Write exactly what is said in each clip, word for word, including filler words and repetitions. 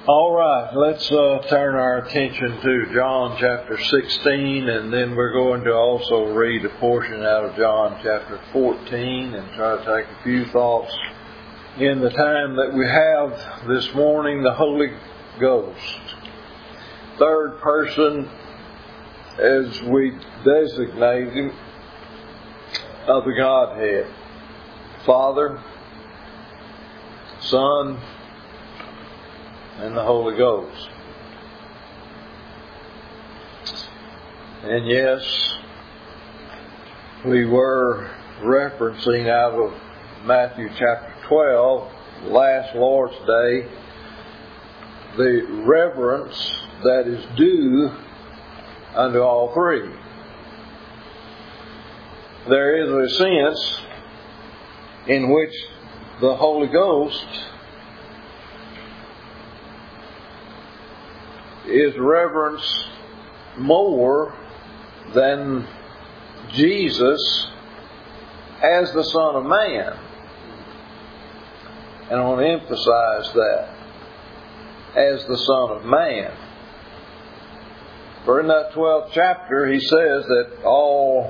All right, let's uh, turn our attention to John chapter sixteen, and then we're going to also read a portion out of John chapter fourteen and try to take a few thoughts in the time that we have this morning. The Holy Ghost, third person as we designate Him of the Godhead, Father, Son, and the Holy Ghost. And yes, we were referencing out of Matthew chapter twelve, last Lord's Day, the reverence that is due unto all three. There is a sense in which the Holy Ghost is reverenced more than Jesus as the Son of Man. And I want to emphasize that. As the Son of Man. For in that twelfth chapter he says that all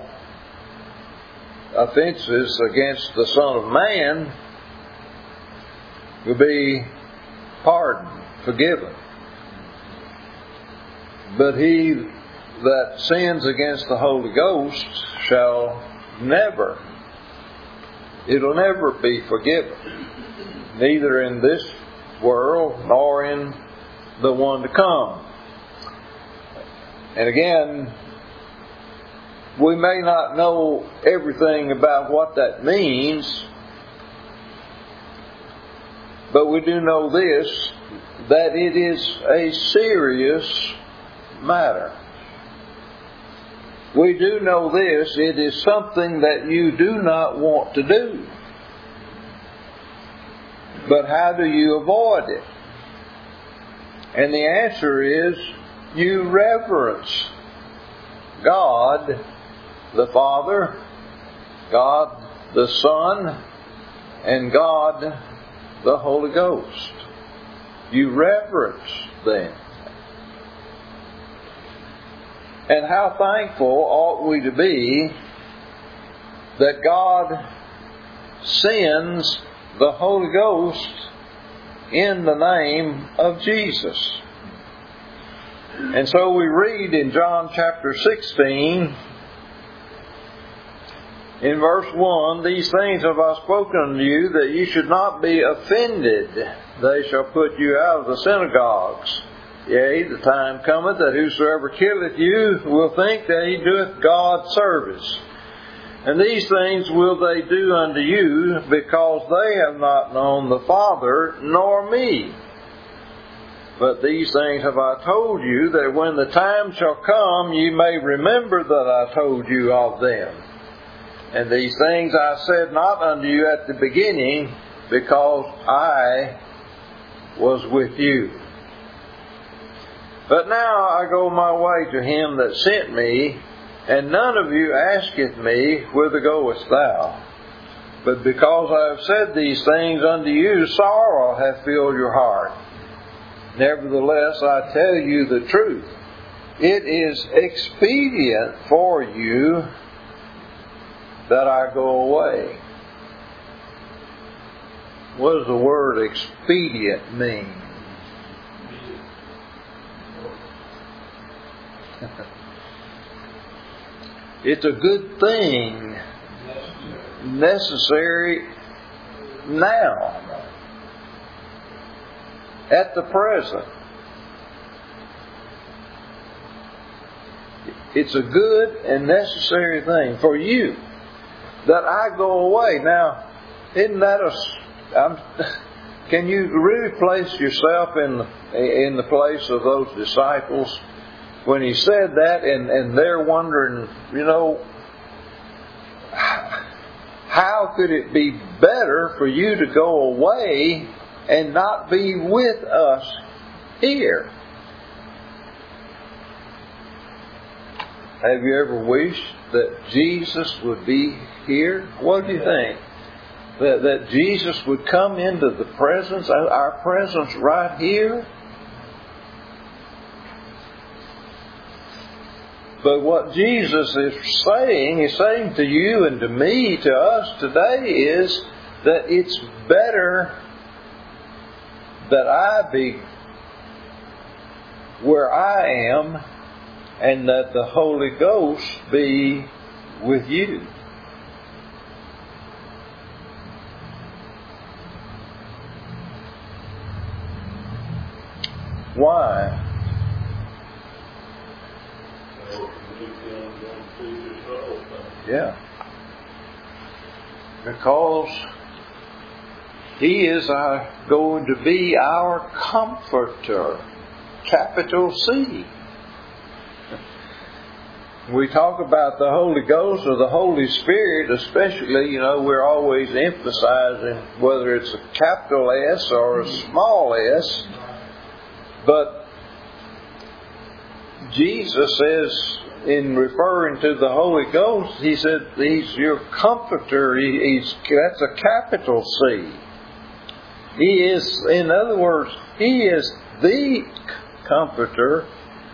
offenses against the Son of Man will be pardoned, forgiven. But he that sins against the Holy Ghost shall never, it'll never be forgiven. Neither in this world nor in the one to come. And again, we may not know everything about what that means, but we do know this, that it is a serious matter. We do know this, it is something that you do not want to do. But how do you avoid it? And the answer is, you reverence God the Father, God the Son, and God the Holy Ghost. You reverence them. And how thankful ought we to be that God sends the Holy Ghost in the name of Jesus. And so we read in John chapter sixteen, in verse one, "These things have I spoken unto you, that ye should not be offended. They shall put you out of the synagogues. Yea, the time cometh that whosoever killeth you will think that he doeth God service. And these things will they do unto you, because they have not known the Father nor me. But these things have I told you, that when the time shall come, ye may remember that I told you of them. And these things I said not unto you at the beginning, because I was with you. But now I go my way to him that sent me, and none of you asketh me, whither goest thou? But because I have said these things unto you, sorrow hath filled your heart. Nevertheless, I tell you the truth. It is expedient for you that I go away." What does the word expedient mean? It's a good thing, necessary now, at the present. It's a good and necessary thing for you that I go away. Now, isn't that a... I'm, can you really place yourself in the, in the place of those disciples when he said that, and, and they're wondering, you know, how could it be better for you to go away and not be with us here? Have you ever wished that Jesus would be here? What do you think? That, that Jesus would come into the presence, our presence right here? But what Jesus is saying, He's saying to you and to me, to us today, is that it's better that I be where I am and that the Holy Ghost be with you. Why? Yeah. Because He is our, going to be our Comforter. Capital C. We talk about the Holy Ghost or the Holy Spirit, especially, you know, we're always emphasizing whether it's a capital S or a small s. But Jesus says, in referring to the Holy Ghost, He said He's your Comforter. He, he's, that's a capital C. He is, in other words, He is the Comforter.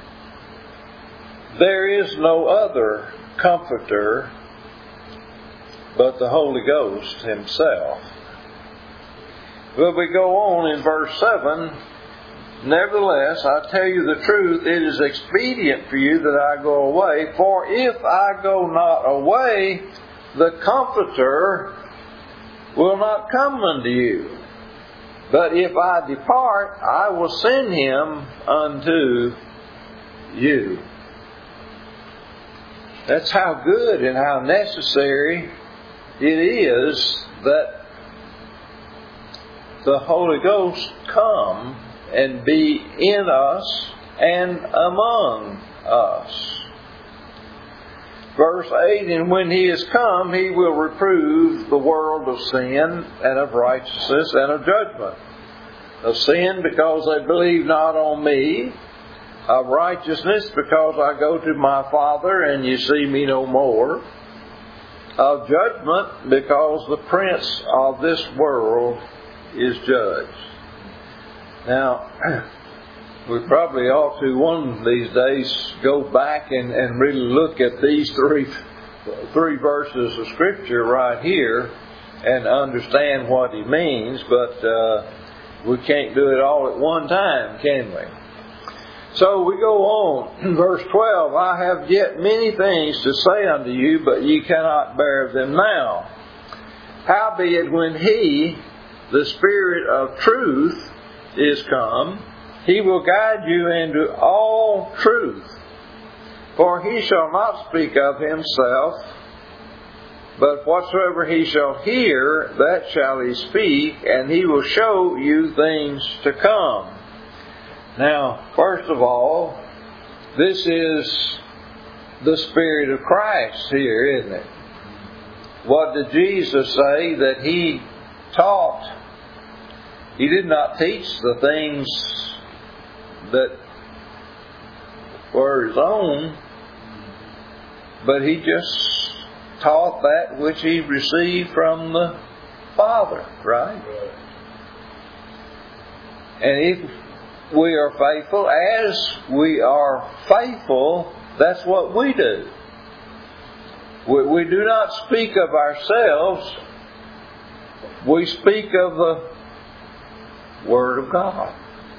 There is no other Comforter but the Holy Ghost Himself. But we go on in verse seven. Nevertheless, I tell you the truth, it is expedient for you that I go away. For if I go not away, the Comforter will not come unto you. But if I depart, I will send Him unto you. That's how good and how necessary it is that the Holy Ghost come and be in us and among us. Verse eight, and when He is come, He will reprove the world of sin and of righteousness and of judgment. Of sin, because they believe not on Me. Of righteousness, because I go to My Father and you see Me no more. Of judgment, because the prince of this world is judged. Now, we probably ought to one of these days go back and, and really look at these three three verses of Scripture right here and understand what He means, but uh, we can't do it all at one time, can we? So we go on, verse twelve, I have yet many things to say unto you, but ye cannot bear them now. Howbeit when He, the Spirit of truth, is come, He will guide you into all truth. For He shall not speak of Himself, but whatsoever He shall hear, that shall He speak, and He will show you things to come. Now, first of all, this is the Spirit of Christ here, isn't it? What did Jesus say that He taught? He did not teach the things that were His own, but He just taught that which He received from the Father, right? And if we are faithful, as we are faithful, that's what we do. We, we do not speak of ourselves. We speak of the Word of God.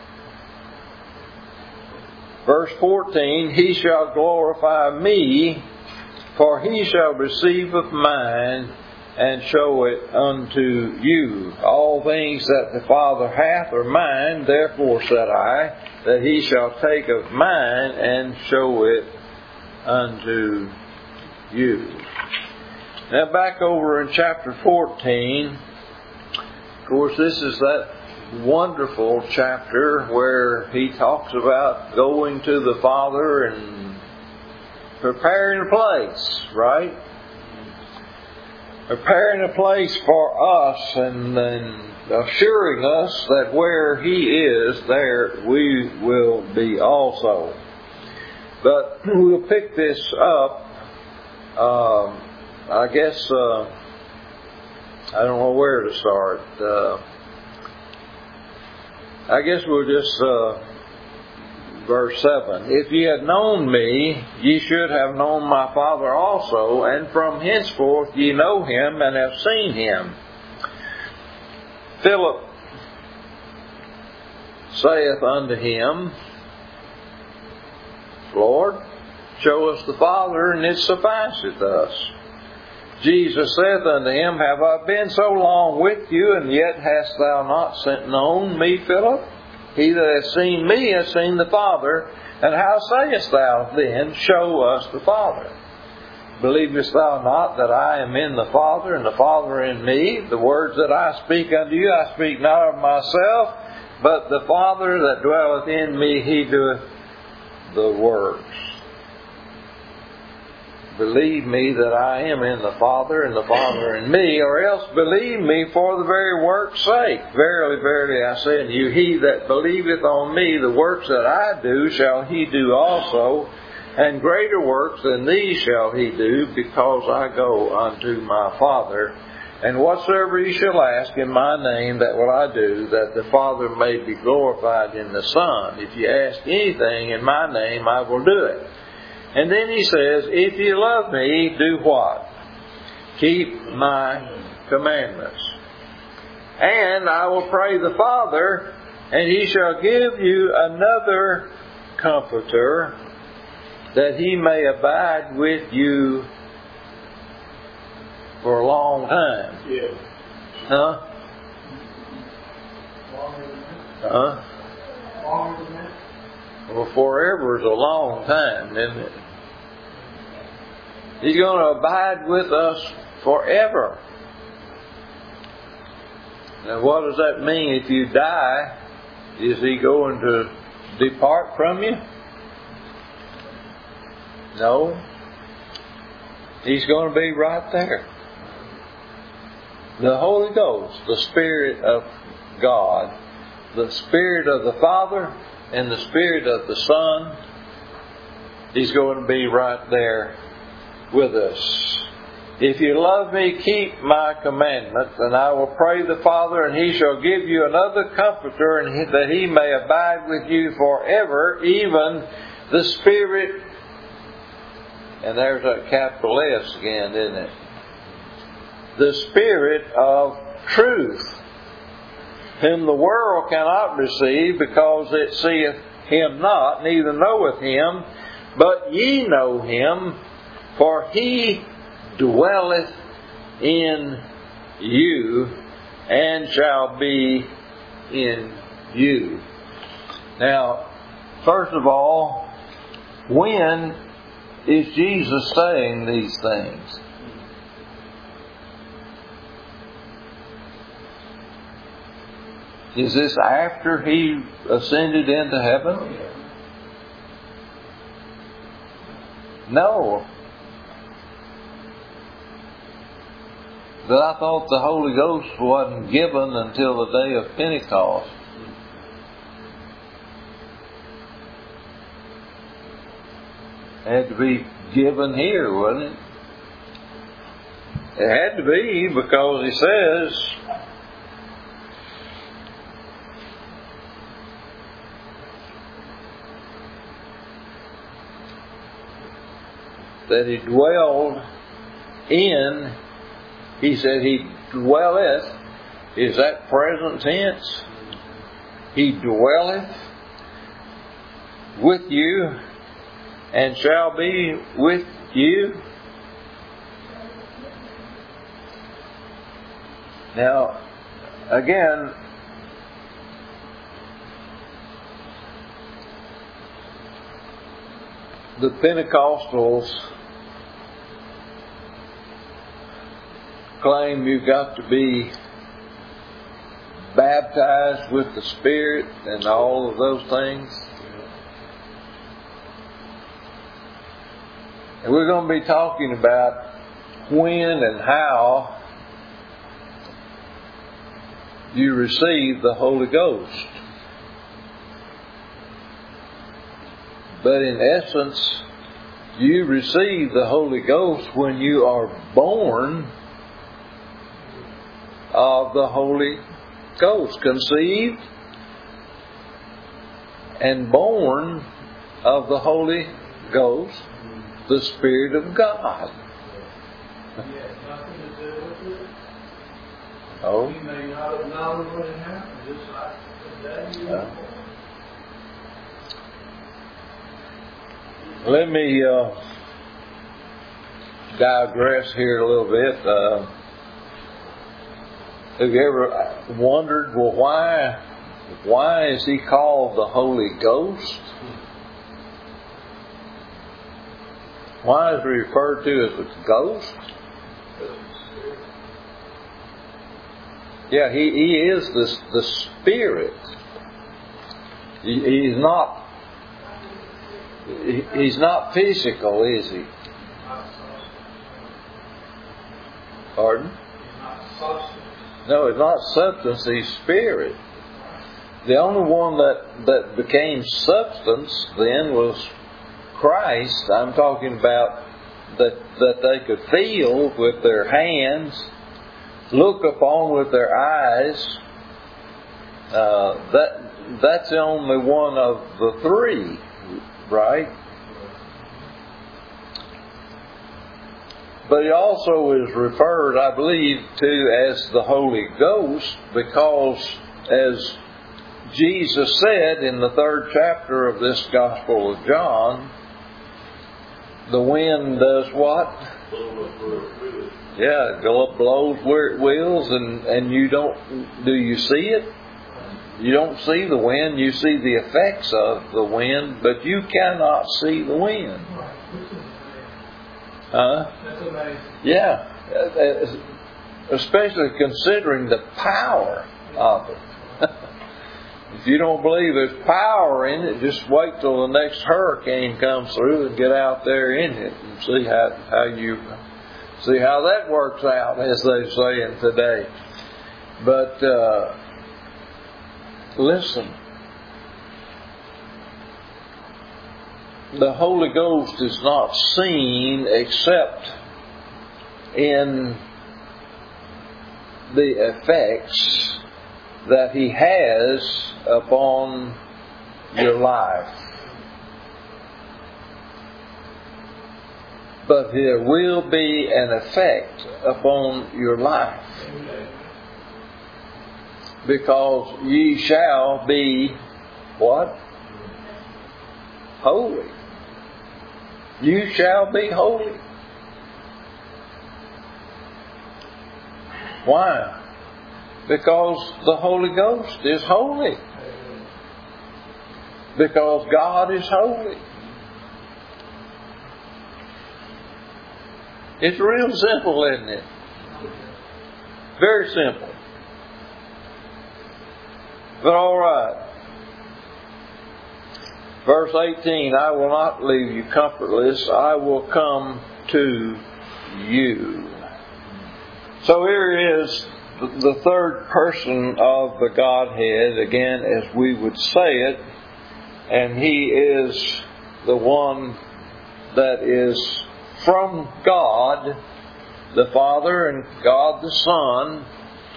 Verse fourteen, He shall glorify Me, for He shall receive of mine and show it unto you. All things that the Father hath are mine, therefore said I, that He shall take of mine and show it unto you. Now back over in chapter fourteen, of course this is that wonderful chapter where He talks about going to the Father and preparing a place, right? Preparing a place for us and then assuring us that where He is, there we will be also. But we'll pick this up, um, I guess, uh, I don't know where to start. Uh, I guess we'll just uh, verse seven. If ye had known me, ye should have known my Father also, and from henceforth ye know him and have seen him. Philip saith unto him, Lord, show us the Father, and it sufficeth us. Jesus saith unto him, Have I been so long with you, and yet hast thou not known me, Philip? He that hath seen me hath seen the Father. And how sayest thou then, Show us the Father? Believest thou not that I am in the Father, and the Father in me? The words that I speak unto you, I speak not of myself, but the Father that dwelleth in me, He doeth the works. Believe me that I am in the Father, and the Father in me, or else believe me for the very work's sake. Verily, verily, I say unto you, he that believeth on me, the works that I do, shall he do also, and greater works than these shall he do, because I go unto my Father. And whatsoever ye shall ask in my name, that will I do, that the Father may be glorified in the Son. If ye ask anything in my name, I will do it. And then he says, If ye love me, do what? Keep my commandments. And I will pray the Father, and He shall give you another Comforter, that He may abide with you for a long time. Yeah. Huh? Huh? Longer than that? Well, forever is a long time, isn't it? He's going to abide with us forever. Now, what does that mean? If you die, is He going to depart from you? No. He's going to be right there. The Holy Ghost, the Spirit of God, the Spirit of the Father, and the Spirit of the Son, He's going to be right there with us. If you love me, keep my commandments, and I will pray the Father, and He shall give you another Comforter, and that He may abide with you forever, even the Spirit. And there's that capital S again, isn't it? The Spirit of truth, whom the world cannot receive, because it seeth Him not, neither knoweth Him. But ye know Him, for He dwelleth in you, and shall be in you. Now, first of all, when is Jesus saying these things? Is this after He ascended into heaven? No. But I thought the Holy Ghost wasn't given until the day of Pentecost. It had to be given here, wasn't it? It had to be, because He says, that He dwelled in, He said He dwelleth. Is that present tense? He dwelleth with you, and shall be with you. Now, again, the Pentecostals claim you've got to be baptized with the Spirit and all of those things. And we're going to be talking about when and how you receive the Holy Ghost. But in essence, you receive the Holy Ghost when you are born of the Holy Ghost, conceived and born of the Holy Ghost, the Spirit of God. Oh. You may not have known what had happened, just like today. Uh, let me uh, digress here a little bit. Uh, have you ever wondered, well, why, why is He called the Holy Ghost? Why is He referred to as a ghost? Yeah, He, he is the, the Spirit. He, he's not he, He's not physical, is He? Pardon? No, it's not substance, He's Spirit. The only one that, that became substance then was Christ. I'm talking about that, that they could feel with their hands, look upon with their eyes. Uh, that that's the only one of the three, right? But He also is referred, I believe, to as the Holy Ghost because, as Jesus said in the third chapter of this Gospel of John, the wind does what? Yeah, go up, blows where it wills, and, and you don't, do you see it? You don't see the wind, you see the effects of the wind, but you cannot see the wind. Huh? That's amazing. Yeah, especially considering the power of it. If you don't believe there's power in it, just wait till the next hurricane comes through and get out there in it and see how, how you see how that works out, as they say in today. But uh, listen, the Holy Ghost is not seen except in the effects that He has upon your life. But there will be an effect upon your life. Because ye shall be what? Holy. You shall be holy. Why? Because the Holy Ghost is holy. Because God is holy. It's real simple, isn't it? Very simple. But all right. Verse eighteen, I will not leave you comfortless. I will come to you. So here is the third person of the Godhead, again, as we would say it. And He is the one that is from God the Father and God the Son.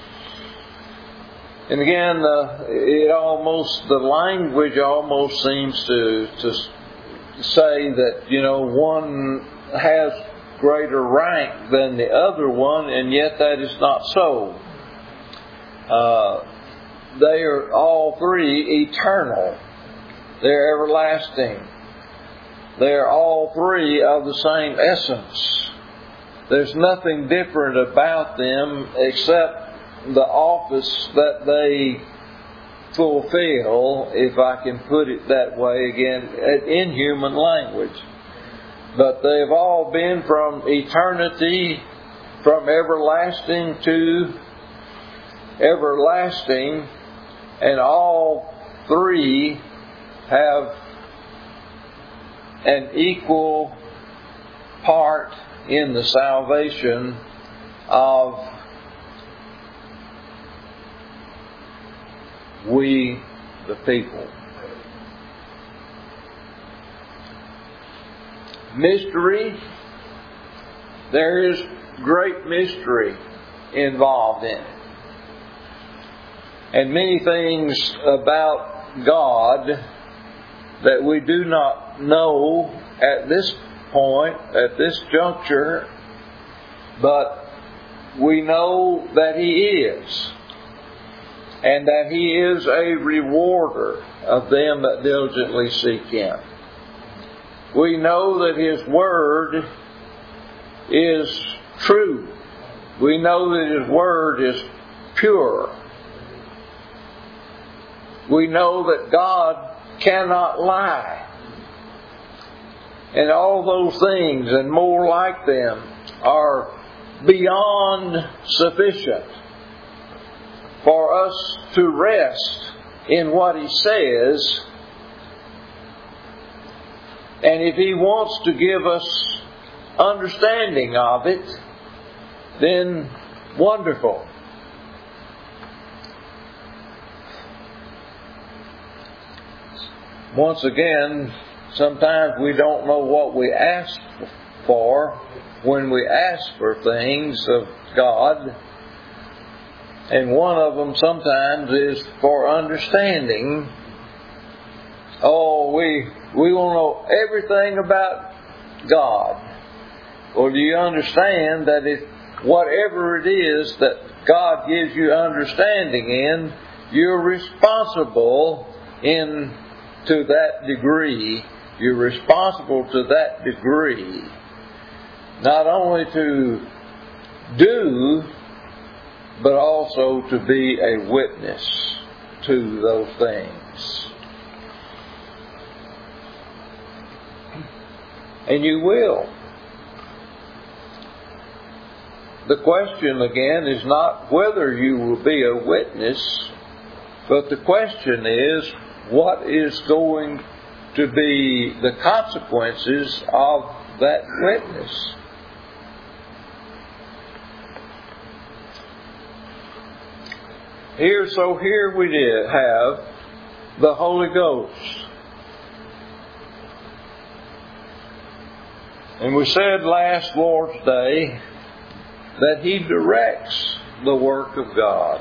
And again, uh, it almost, the language almost seems to, to say that, you know, one has greater rank than the other one, and yet that is not so. Uh, they are all three eternal. They're everlasting. They are all three of the same essence. There's nothing different about them except the office that they fulfill, if I can put it that way again, in human language. But they've all been from eternity, from everlasting to everlasting, and all three have an equal part in the salvation of we the people. Mystery. There is great mystery involved in it. And many things about God that we do not know at this point, at this juncture, but we know that He is, and that He is a rewarder of them that diligently seek Him. We know that His Word is true. We know that His Word is pure. We know that God cannot lie. And all those things and more like them are beyond sufficient for us to rest in what He says. And if He wants to give us understanding of it, then wonderful. Once again, sometimes we don't know what we ask for when we ask for things of God. And one of them sometimes is for understanding. Oh, we we want to know everything about God. Well, do you understand that if whatever it is that God gives you understanding in, you're responsible in to that degree. You're responsible to that degree. Not only to do, but also to be a witness to those things. And you will. The question again is not whether you will be a witness, but the question is, what is going to be the consequences of that witness? Here, so here we did have the Holy Ghost. And we said last Lord's Day that He directs the work of God.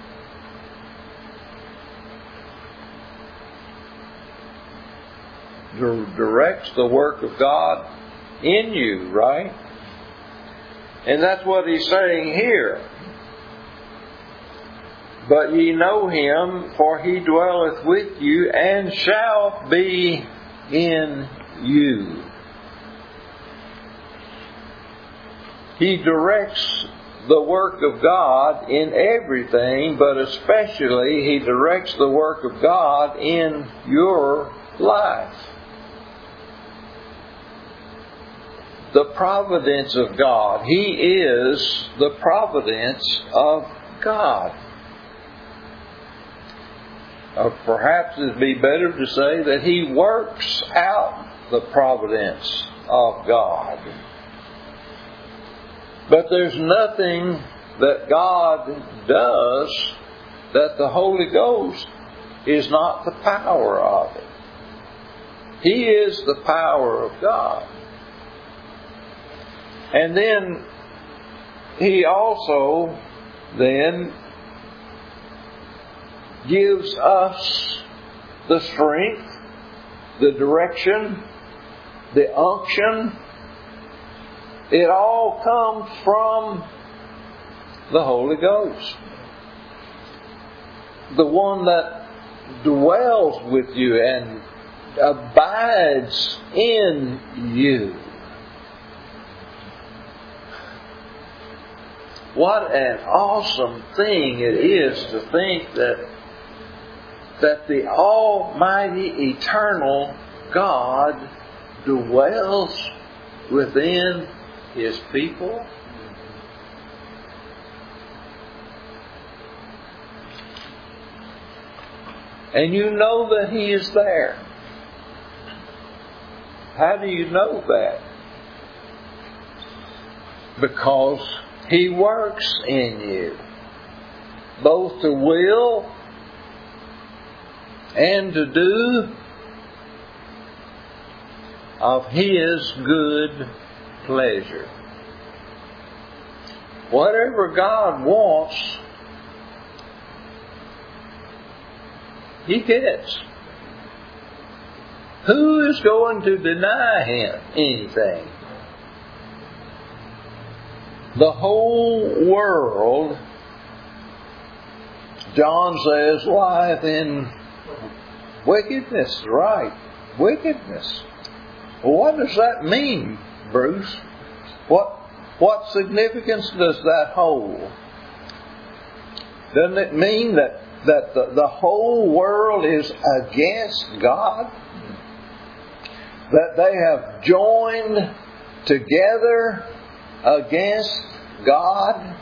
Directs the work of God in you, right? And that's what He's saying here. But ye know Him, for He dwelleth with you, and shall be in you. He directs the work of God in everything, but especially He directs the work of God in your life. The providence of God. He is the providence of God. Or perhaps it would be better to say that He works out the providence of God. But there's nothing that God does that the Holy Ghost is not the power of it. He is the power of God. And then He also then gives us the strength, the direction, the unction. It all comes from the Holy Ghost. The one that dwells with you and abides in you. What an awesome thing it is to think that that the Almighty Eternal God dwells within His people. And you know that He is there. How do you know that? Because He works in you, both to will and to do of His good pleasure. Whatever God wants, He gets. Who is going to deny Him anything? The whole world, John says, lieth in wickedness. Right. Wickedness. Well, what does that mean, Bruce? What, what significance does that hold? Doesn't it mean that, that the, the whole world is against God? That they have joined together against God?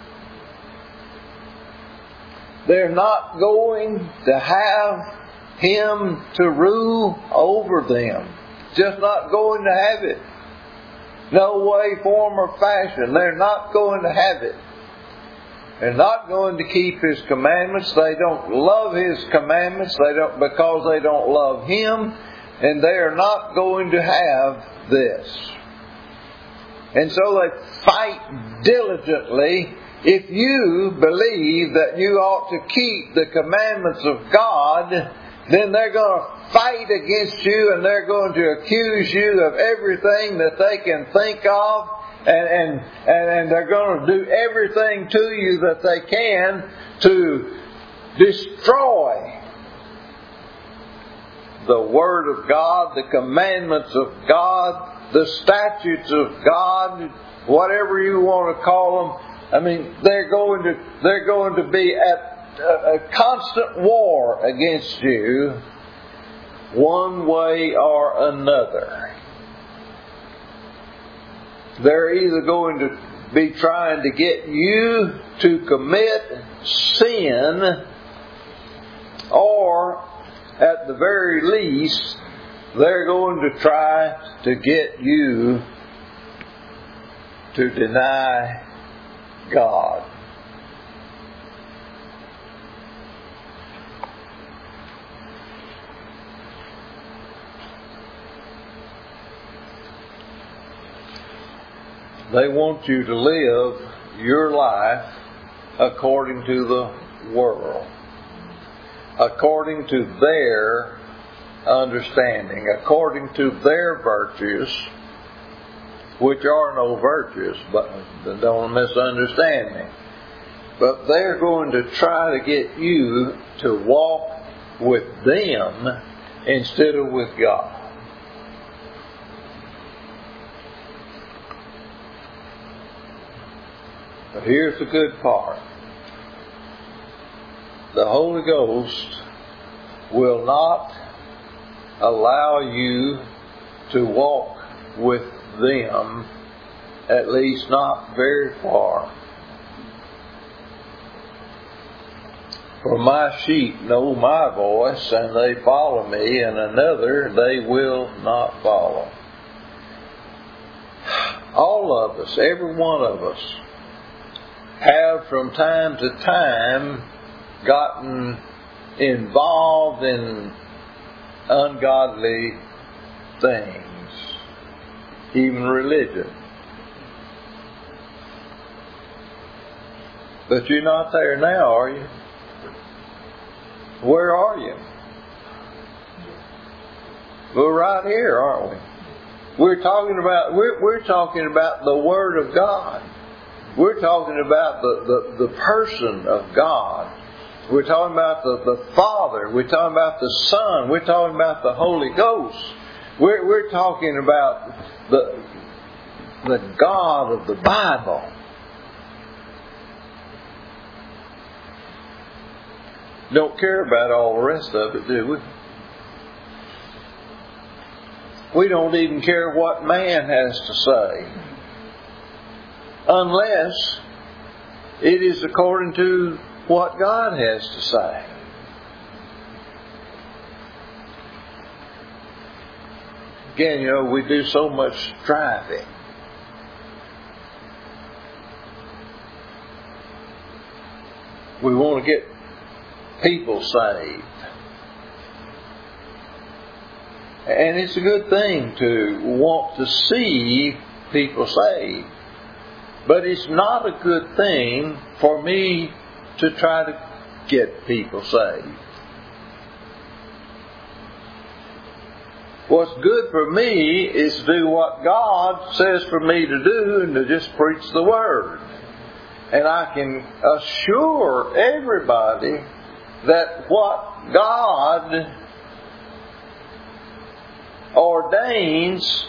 They're not going to have Him to rule over them. Just not going to have it. No way, form, or fashion. They're not going to have it. They're not going to keep His commandments. They don't love His commandments. They don't because they don't love Him. And they are not going to have this. And so they fight diligently. If you believe that you ought to keep the commandments of God, then they're going to fight against you and they're going to accuse you of everything that they can think of. And, and, and, and they're going to do everything to you that they can to destroy the Word of God, the commandments of God, the statutes of God, whatever you want to call them. I mean, they're going to they're going to be at a, a constant war against you, one way or another. They're either going to be trying to get you to commit sin, or at the very least, they're going to try to get you to deny God. They want you to live your life according to the world, according to their understanding, according to their virtues, which are no virtues, but don't misunderstand me. But they're going to try to get you to walk with them instead of with God. But here's the good part. The Holy Ghost will not allow you to walk with them, at least not very far. For my sheep know my voice, and they follow me, and another they will not follow. All of us, every one of us, have from time to time gotten involved in ungodly things, even religion. But you're not there now, are you? Where are you? We're right here, aren't we? We're talking about we're we're talking about the Word of God. We're talking about the, the, the person of God. We're talking about the, the Father. We're talking about the Son. We're talking about the Holy Ghost. We're, we're talking about the, the God of the Bible. Don't care about all the rest of it, do we? We don't even care what man has to say, unless it is according to what God has to say. Again, you know, we do so much striving. We want to get people saved. And it's a good thing to want to see people saved. But it's not a good thing for me to try to get people saved. What's good for me is to do what God says for me to do and to just preach the Word. And I can assure everybody that what God ordains,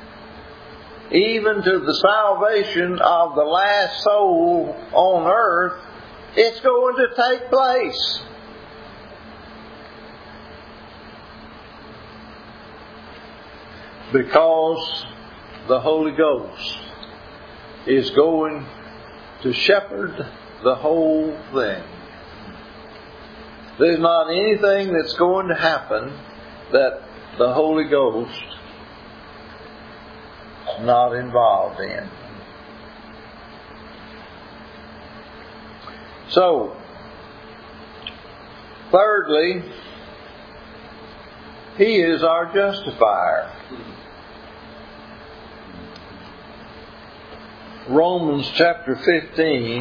even to the salvation of the last soul on earth, it's going to take place. Because the Holy Ghost is going to shepherd the whole thing. There's not anything that's going to happen that the Holy Ghost is not involved in. So, thirdly, He is our justifier. Romans chapter fifteen.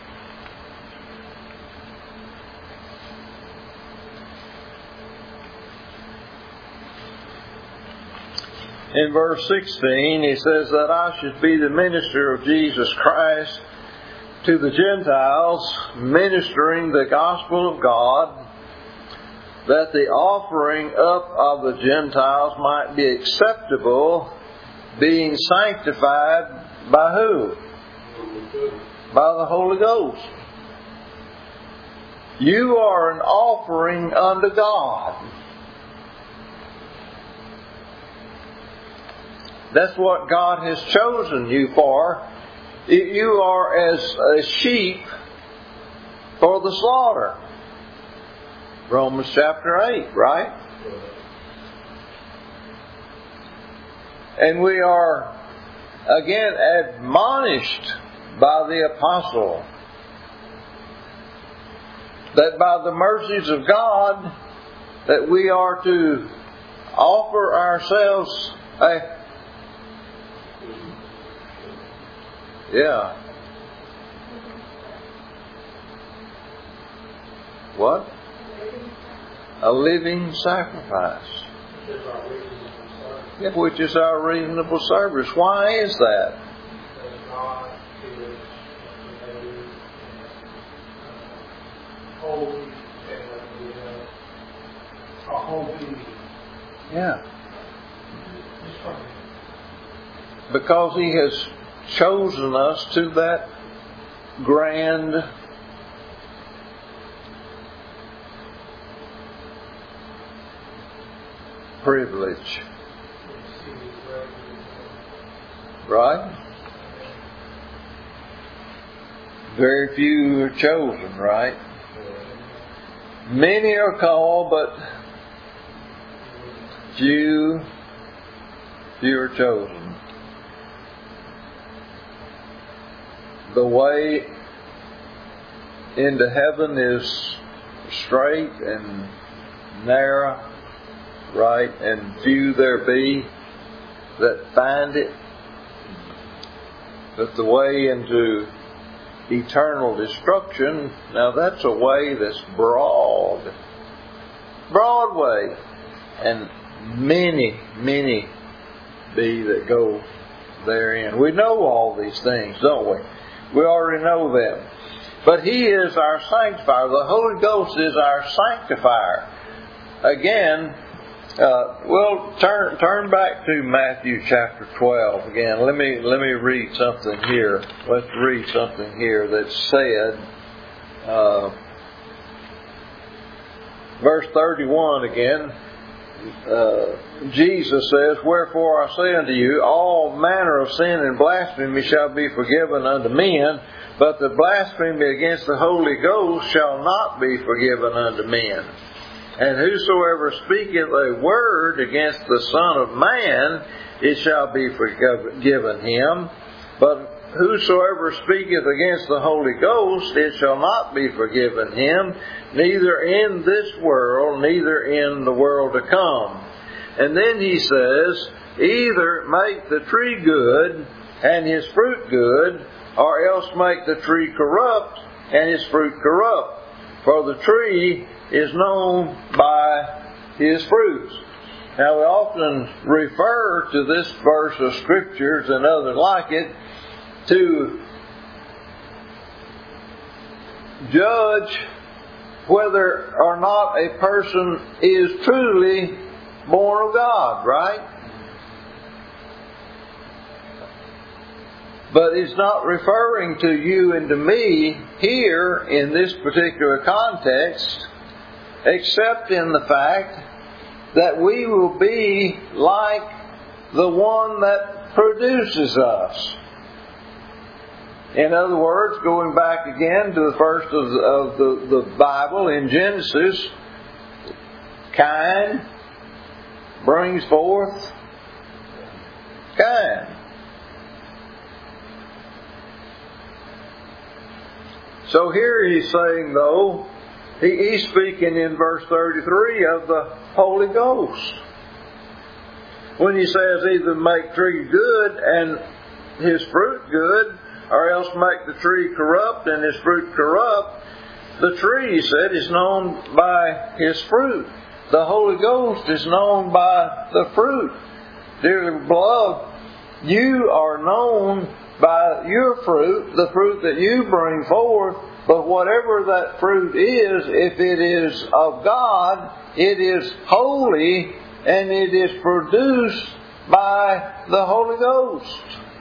In verse sixteen, he says that I should be the minister of Jesus Christ to the Gentiles, ministering the gospel of God, that the offering up of the Gentiles might be acceptable, being sanctified by who? By the Holy Ghost. You are an offering unto God. That's what God has chosen you for. You are as a sheep for the slaughter. Romans chapter eight, right? And we are again admonished by the apostle that by the mercies of God that we are to offer ourselves a yeah what? A living sacrifice. Yeah, which is our reasonable service. Why is that? Yeah. Because He has chosen us to that grand privilege. Right? Very few are chosen, right? Many are called, but few, few are chosen. The way into heaven is straight and narrow, right? And few there be that find it. But the way into eternal destruction, now that's a way that's broad. Broad way. And many, many be that go therein. We know all these things, don't we? We already know them. But He is our sanctifier. The Holy Ghost is our sanctifier. Again, uh, well, turn turn back to Matthew chapter twelve again. Let me let me read something here. Let's read something here that's said. Uh, verse thirty-one again. Uh, Jesus says, "Wherefore I say unto you, all manner of sin and blasphemy shall be forgiven unto men, but the blasphemy against the Holy Ghost shall not be forgiven unto men. And whosoever speaketh a word against the Son of Man, it shall be forgiven him. But whosoever speaketh against the Holy Ghost, it shall not be forgiven him, neither in this world, neither in the world to come." And then He says, "Either make the tree good, and his fruit good, or else make the tree corrupt, and his fruit corrupt. For the tree is known by his fruits." Now we often refer to this verse of Scriptures and others like it to judge whether or not a person is truly born of God, right? But it's not referring to you and to me here in this particular context, except in the fact that we will be like the one that produces us. In other words, going back again to the first of the, of the, the Bible in Genesis, Cain brings forth Cain. So here he's saying, though, he, he's speaking in verse thirty-three of the Holy Ghost. When he says either make tree good and his fruit good, or else make the tree corrupt and his fruit corrupt, the tree, he said, is known by his fruit. The Holy Ghost is known by the fruit. Dearly beloved, you are known by your fruit, the fruit that you bring forth, but whatever that fruit is, if it is of God, it is holy and it is produced by the Holy Ghost.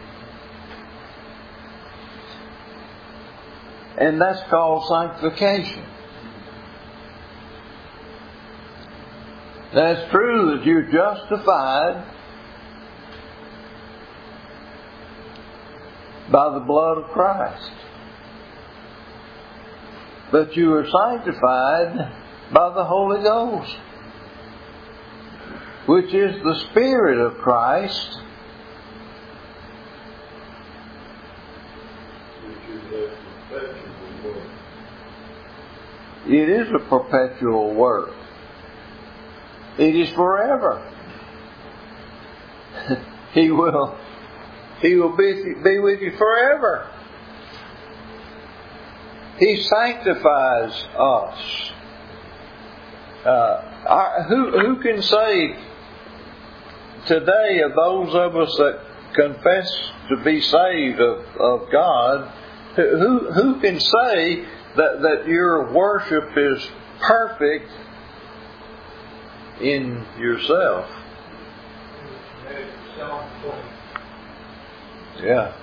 And that's called sanctification. Now it's true that you're justified by the blood of Christ. But you are sanctified by the Holy Ghost, which is the Spirit of Christ, it is a perpetual work. It is forever. He will, He will be, be with you forever. He sanctifies us. Uh, I, who, who can say today of those of us that confess to be saved of, of God, who, who can say that, that your worship is perfect in yourself? Yeah.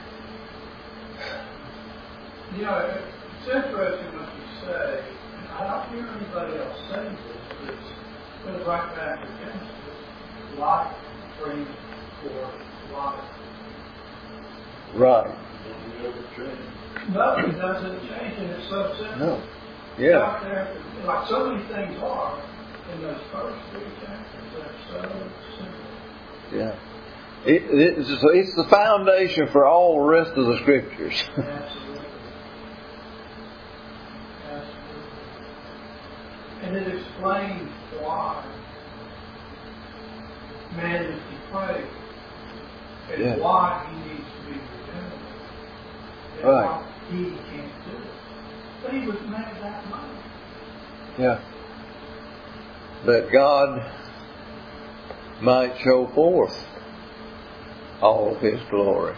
You know, it's interesting what you say. I don't hear anybody else saying this, but it's goes right back to Genesis. Light brings forth life. Right. Nothing doesn't change, and it's so simple. No. Yeah. Out there, like so many things are in those first three chapters, they're so simple. Yeah. It, it's, it's the foundation for all the rest of the Scriptures. Absolutely. Absolutely. And it explains why man is depraved and Yeah. why he needs to be regenerated. And Right. why he can't do it. But he was made that way. Yeah. That God might show forth all of His glory.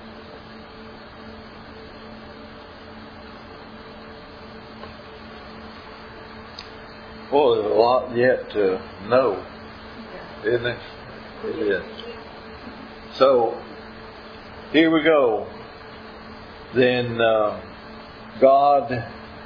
Well, there's a lot yet to know, isn't it? It is. So, here we go. Then uh, God,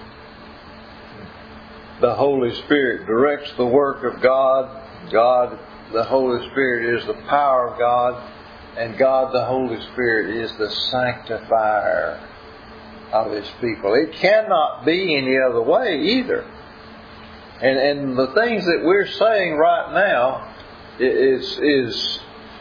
the Holy Spirit, directs the work of God. God, the Holy Spirit, is the power of God. And God, the Holy Spirit, is the sanctifier of His people. It cannot be any other way either. And and the things that we're saying right now is, is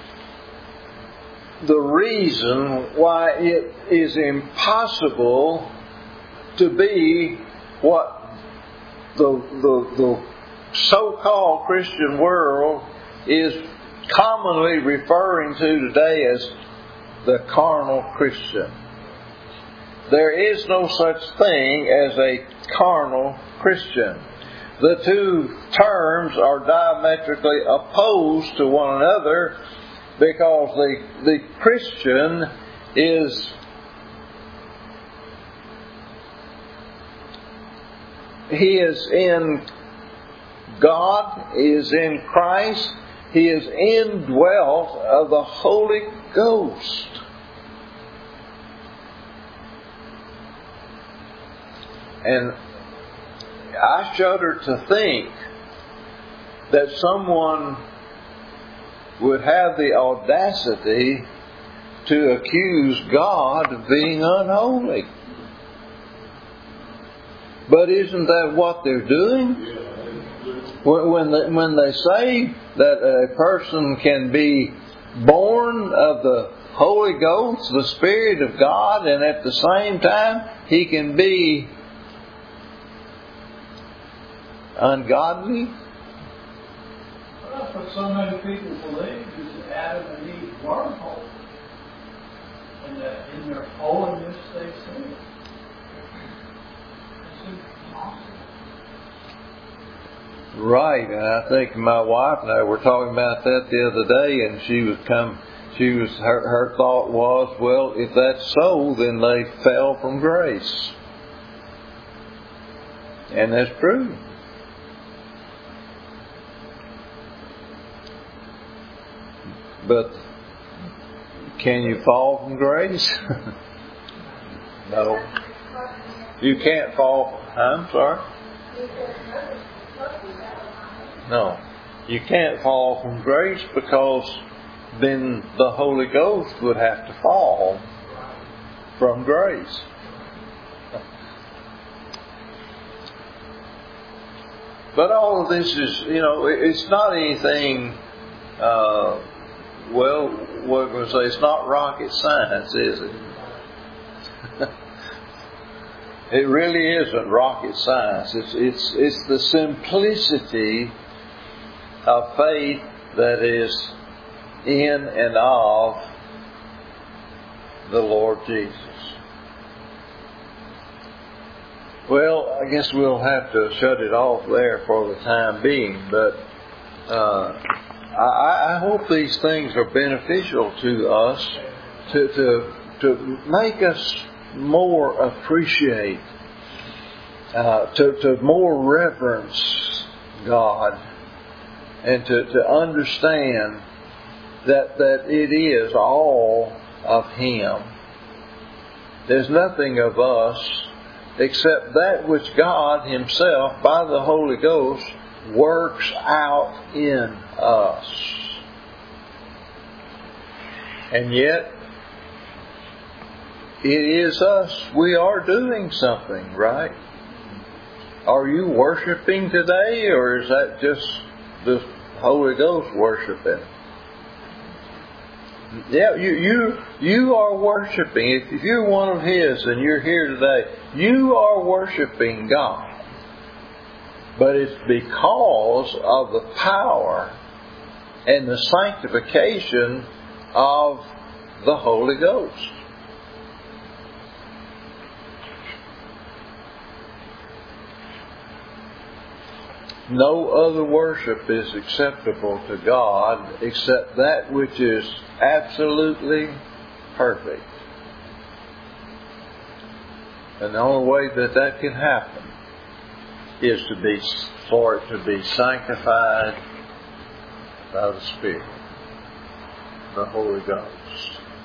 the reason why it is impossible to be what the, the, the so-called Christian world is commonly referring to today as the carnal Christian. There is no such thing as a carnal Christian. the two terms are diametrically opposed to one another, because the, the Christian is he is in God, he is in Christ, he is indwelt of the Holy Ghost. And I shudder to think that someone would have the audacity to accuse God of being unholy. But isn't that what they're doing? When they, when they say that a person can be born of the Holy Ghost, the Spirit of God, and at the same time he can be ungodly? Well, that's what so many people believe, is that Adam and Eve were holy, and that in their holiness they sinned. It's impossible. Right, and I think my wife and I were talking about that the other day, and she was come. She was her her thought was, well, if that's so, then they fell from grace, and that's true. But can you fall from grace? No. You can't fall. I'm sorry. No. You can't fall from grace, because then the Holy Ghost would have to fall from grace. But all of this is, you know, it's not anything... Uh, Well, we're going to say it's not rocket science, is it? It really isn't rocket science. It's it's it's the simplicity of faith that is in and of the Lord Jesus. Well, I guess we'll have to shut it off there for the time being, but uh, I, I hope these things are beneficial to us to, to, to make us more appreciate, uh, to, to more reverence God, and to, to understand that, that it is all of Him. There's nothing of us except that which God Himself, by the Holy Ghost, works out in us. And yet, it is us. We are doing something, right? Are you worshiping today, or is that just the Holy Ghost worshiping? Yeah, you you you are worshiping. If you're one of His and you're here today, you are worshiping God. But it's because of the power and the sanctification of the Holy Ghost. No other worship is acceptable to God except that which is absolutely perfect. And the only way that that can happen is to be for it to be sanctified by the Spirit, the Holy Ghost.